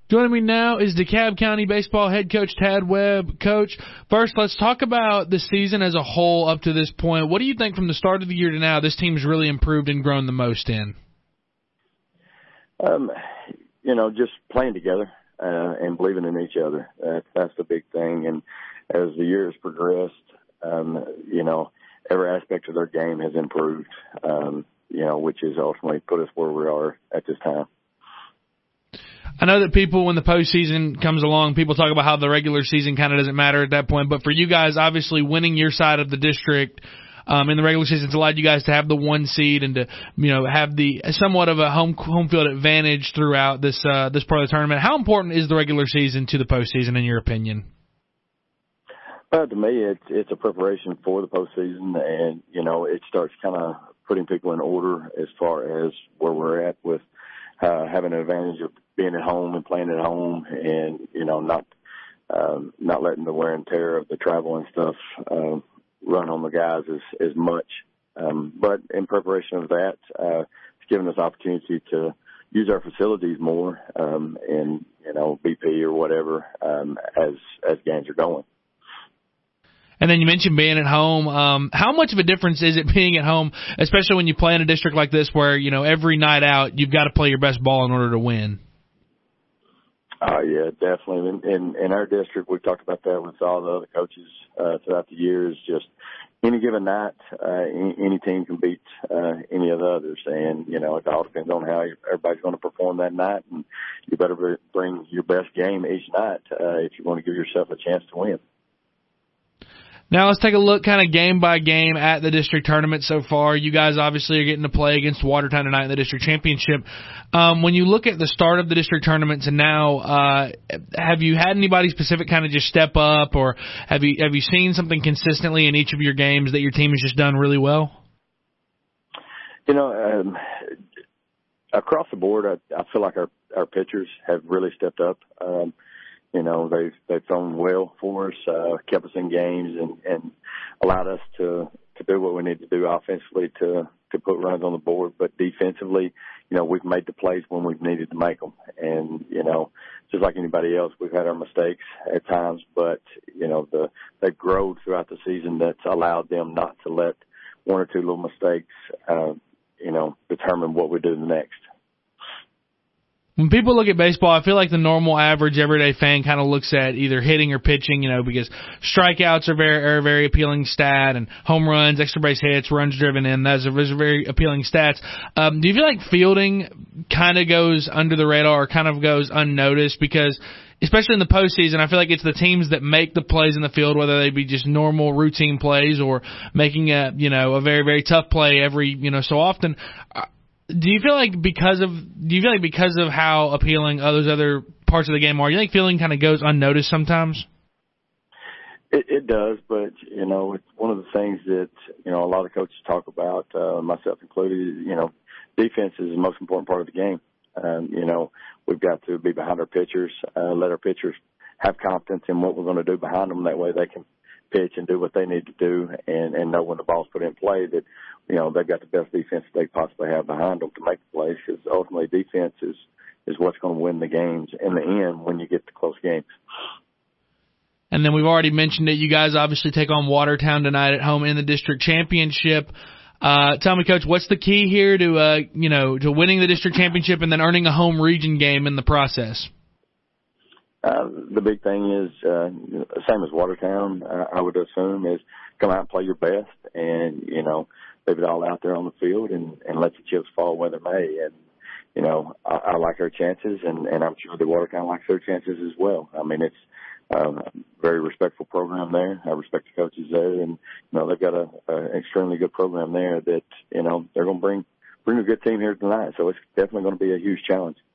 Joining me now is DeKalb County Baseball head coach Tad Webb. Coach, first let's talk about the season as a whole up to this point. What do you think from the start of the year to now this team's really improved and grown the most in? Just playing together and believing in each other. That's the big thing. And as the year has progressed, every aspect of their game has improved, which has ultimately put us where we are at this time. I know that people, when the postseason comes along, people talk about how the regular season kind of doesn't matter at that point. But for you guys, obviously winning your side of the district in the regular season has allowed you guys to have the 1 seed and to have the somewhat of a home field advantage throughout this part of the tournament. How important is the regular season to the postseason, in your opinion? To me, it's a preparation for the postseason, and it starts kind of putting people in order as far as where we're at with having an advantage of being at home and playing at home, and not letting the wear and tear of the travel and stuff run on the guys as much. But in preparation of that, it's given us opportunity to use our facilities more, in BP or whatever, as games are going. And then you mentioned being at home. How much of a difference is it being at home, especially when you play in a district like this where, every night out you've got to play your best ball in order to win? Yeah, definitely. In our district, we've talked about that with all the other coaches throughout the years. Just any given night, any team can beat any of the others. And, it all depends on how everybody's going to perform that night. And you better bring your best game each night if you want to give yourself a chance to win. Now let's take a look kind of game by game at the district tournament so far. You guys obviously are getting to play against Watertown tonight in the district championship. When you look at the start of the district tournament to now, have you had anybody specific kind of just step up, or have you seen something consistently in each of your games that your team has just done really well? Across the board, I feel like our pitchers have really stepped up. They've thrown well for us, kept us in games, and allowed us to do what we need to do offensively to put runs on the board. But defensively, we've made the plays when we've needed to make them. And, just like anybody else, we've had our mistakes at times, but, they've grown throughout the season. That's allowed them not to let one or two little mistakes, determine what we do next. When people look at baseball, I feel like the normal, average, everyday fan kind of looks at either hitting or pitching, because strikeouts are a very appealing stat, and home runs, extra base hits, runs driven in, those are very appealing stats. Do you feel like fielding kind of goes under the radar or kind of goes unnoticed? Because especially in the postseason, I feel like it's the teams that make the plays in the field, whether they be just normal routine plays or making a very, very tough play every, so often. Do you feel like because of how appealing those other parts of the game are, you think fielding kind of goes unnoticed sometimes? It does, but it's one of the things that a lot of coaches talk about, myself included. Defense is the most important part of the game. We've got to be behind our pitchers, let our pitchers have confidence in what we're going to do behind them. That way they can pitch and do what they need to do, and know when the ball's put in play that they've got the best defense they possibly have behind them to make the plays. Because ultimately, defense is what's going to win the games in the end when you get to close games. And then we've already mentioned it. You guys obviously take on Watertown tonight at home in the district championship. Tell me, Coach, what's the key here to winning the district championship and then earning a home region game in the process? The big thing is, same as Watertown, I would assume, is come out and play your best and, leave it all out there on the field and let the chips fall where they may. And, I like our chances, and I'm sure the Watertown likes their chances as well. I mean, it's a very respectful program there. I respect the coaches there, and, they've got an extremely good program there that, they're going to bring a good team here tonight. So it's definitely going to be a huge challenge.